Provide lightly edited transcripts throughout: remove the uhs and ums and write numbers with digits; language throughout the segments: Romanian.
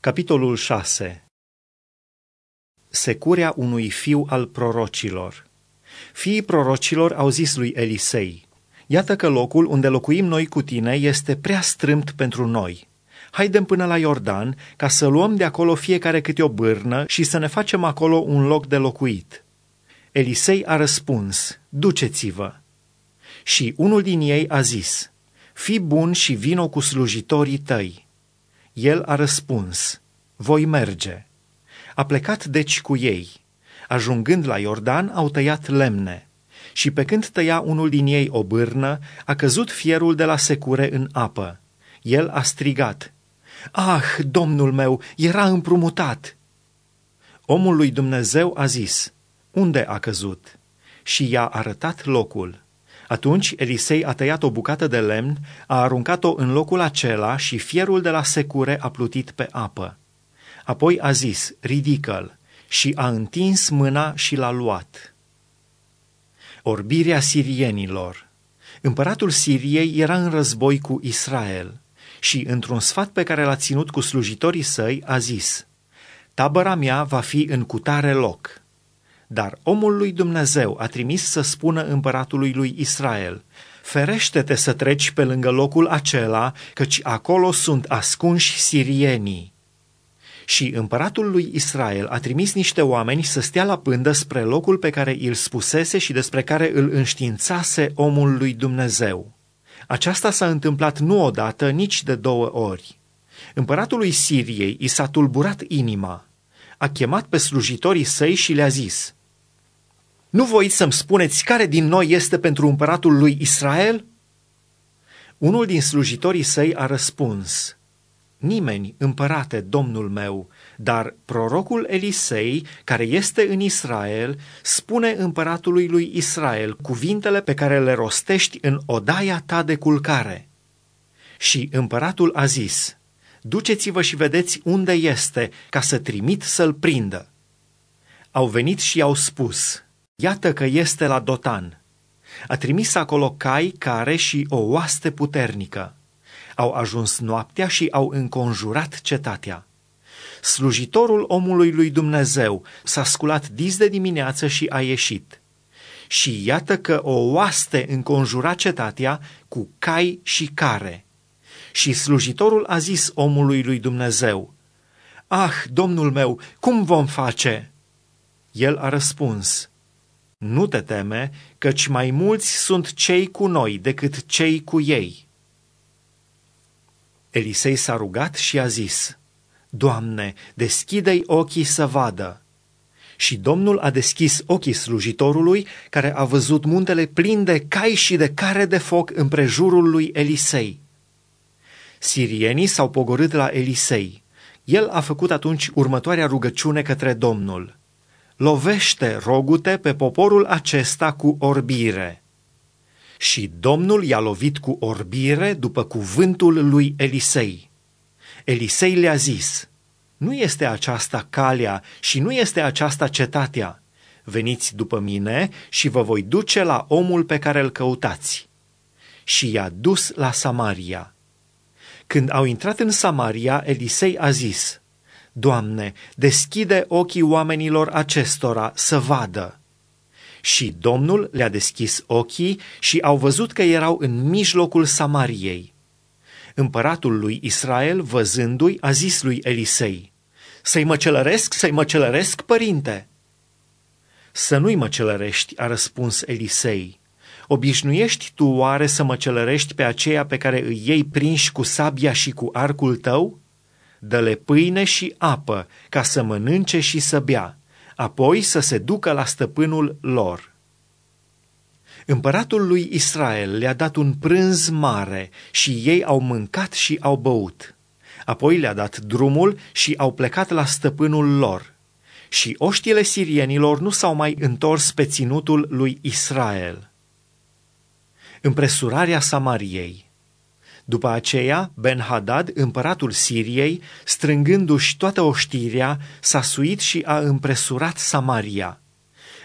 Capitolul 6. Securea unui fiu al prorocilor. Fiii prorocilor au zis lui Elisei: iată că locul unde locuim noi cu tine este prea strâmt pentru noi. Haidem până la Iordan ca să luăm de acolo fiecare câte o bârnă și să ne facem acolo un loc de locuit. Elisei a răspuns: duceți-vă. Și unul din ei a zis: fii bun și vino cu slujitorii tăi. El a răspuns: voi merge. A plecat deci cu ei. Ajungând la Iordan, au tăiat lemne. Și pe când tăia unul din ei o bârnă, a căzut fierul de la secure în apă. El a strigat: ah, Domnul meu, era împrumutat! Omul lui Dumnezeu a zis: unde a căzut? Și i-a arătat locul. Atunci Elisei a tăiat o bucată de lemn, a aruncat-o în locul acela și fierul de la secure a plutit pe apă. Apoi a zis: ridică-l, și a întins mâna și l-a luat. Orbirea sirienilor. Împăratul Siriei era în război cu Israel și, într-un sfat pe care l-a ținut cu slujitorii săi, a zis: tabăra mea va fi în cutare loc. Dar omul lui Dumnezeu a trimis să spună împăratului lui Israel: ferește-te să treci pe lângă locul acela, căci acolo sunt ascunși sirienii. Și împăratul lui Israel a trimis niște oameni să stea la pândă spre locul pe care îl spusese și despre care îl înștiințase omul lui Dumnezeu. Aceasta s-a întâmplat nu odată, nici de 2 ori. Împăratului Siriei i s-a tulburat inima. A chemat pe slujitorii săi și le-a zis: nu voiți să-mi spuneți care din noi este pentru împăratul lui Israel? Unul din slujitorii săi a răspuns: nimeni, împărate, domnul meu, dar prorocul Elisei, care este în Israel, spune împăratului lui Israel cuvintele pe care le rostești în odaia ta de culcare. Și împăratul a zis: duceți-vă și vedeți unde este, ca să trimit să-l prindă. Au venit și i-au spus: iată că este la Dotan. A trimis acolo cai, care și o oaste puternică. Au ajuns noaptea și au înconjurat cetatea. Slujitorul omului lui Dumnezeu s-a sculat dis de dimineață și a ieșit. Și iată că o oaste înconjura cetatea cu cai și care. Și slujitorul a zis omului lui Dumnezeu: ah, Domnul meu, cum vom face? El a răspuns: nu te teme, căci mai mulți sunt cei cu noi decât cei cu ei. Elisei s-a rugat și a zis: Doamne, deschide-i ochii să vadă. Și Domnul a deschis ochii slujitorului, care a văzut muntele plin de cai și de care de foc împrejurul lui Elisei. Sirienii s-au pogorât la Elisei. El a făcut atunci următoarea rugăciune către Domnul: lovește, rogu-te, pe poporul acesta cu orbire. Și Domnul i-a lovit cu orbire după cuvântul lui Elisei. Elisei le-a zis: nu este aceasta calea și nu este aceasta cetatea. Veniți după mine și vă voi duce la omul pe care îl căutați. Și i-a dus la Samaria. Când au intrat în Samaria, Elisei a zis: Doamne, deschide ochii oamenilor acestora să vadă. Și Domnul le-a deschis ochii și au văzut că erau în mijlocul Samariei. Împăratul lui Israel, văzându-i, a zis lui Elisei: să-i măcelăresc, părinte? Să nu-i măcelărești, a răspuns Elisei. Obișnuiești tu oare să măcelărești pe aceia pe care îi iei prinși cu sabia și cu arcul tău? Dă-le pâine și apă, ca să mănânce și să bea, apoi să se ducă la stăpânul lor. Împăratul lui Israel le-a dat un prânz mare și ei au mâncat și au băut. Apoi le-a dat drumul și au plecat la stăpânul lor. Și oștile sirienilor nu s-au mai întors pe ținutul lui Israel. Împresurarea Samariei. După aceea, Ben-Hadad, împăratul Siriei, strângându-și toată oștirea, s-a suit și a împresurat Samaria.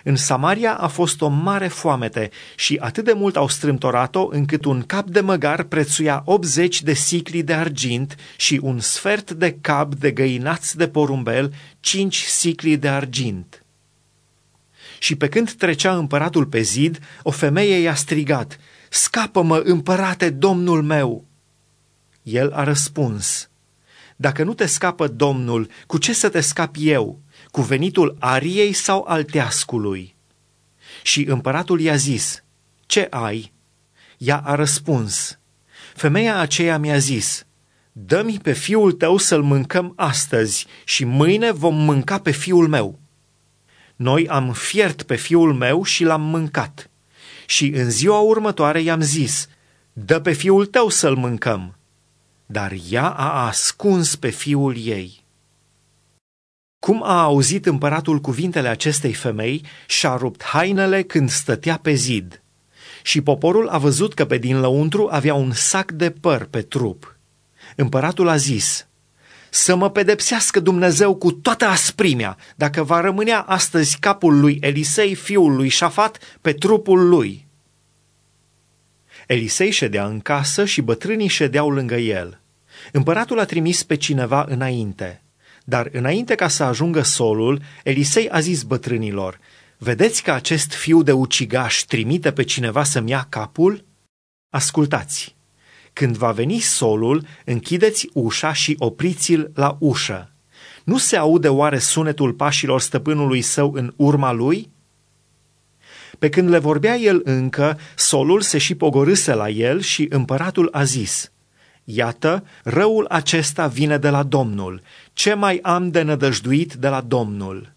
În Samaria a fost o mare foamete și atât de mult au strâmtorat-o încât un cap de măgar prețuia 80 de sicli de argint și un sfert de cap de găinați de porumbel 5 sicli de argint. Și pe când trecea împăratul pe zid, o femeie i-a strigat: "Scapă-mă, împărate, domnul meu!" El a răspuns: "Dacă nu te scapă Domnul, cu ce să te scap eu? Cu venitul ariei sau al teascului?" Și împăratul i-a zis: "Ce ai?" Ea a răspuns: "Femeia aceea mi-a zis: dă-mi pe fiul tău să-l mâncăm astăzi și mâine vom mânca pe fiul meu. Noi am fiert pe fiul meu și l-am mâncat. Și în ziua următoare i-am zis: dă pe fiul tău să-l mâncăm. Dar ea a ascuns pe fiul ei." Cum a auzit împăratul cuvintele acestei femei, și-a rupt hainele când stătea pe zid. Și poporul a văzut că pe din lăuntru avea un sac de păr pe trup. Împăratul a zis: să mă pedepsească Dumnezeu cu toată asprimea, dacă va rămânea astăzi capul lui Elisei, fiul lui Șafat, pe trupul lui. Elisei ședea în casă și bătrânii ședeau lângă el. Împăratul a trimis pe cineva înainte. Dar înainte ca să ajungă solul, Elisei a zis bătrânilor: vedeți că acest fiu de ucigaș trimite pe cineva să-mi ia capul? Ascultați! Când va veni solul, închideți ușa și opriți-l la ușă. Nu se aude oare sunetul pașilor stăpânului său în urma lui? Pe când le vorbea el încă, solul se și pogorâse la el și împăratul a zis: iată, răul acesta vine de la Domnul. Ce mai am de nădăjduit de la Domnul?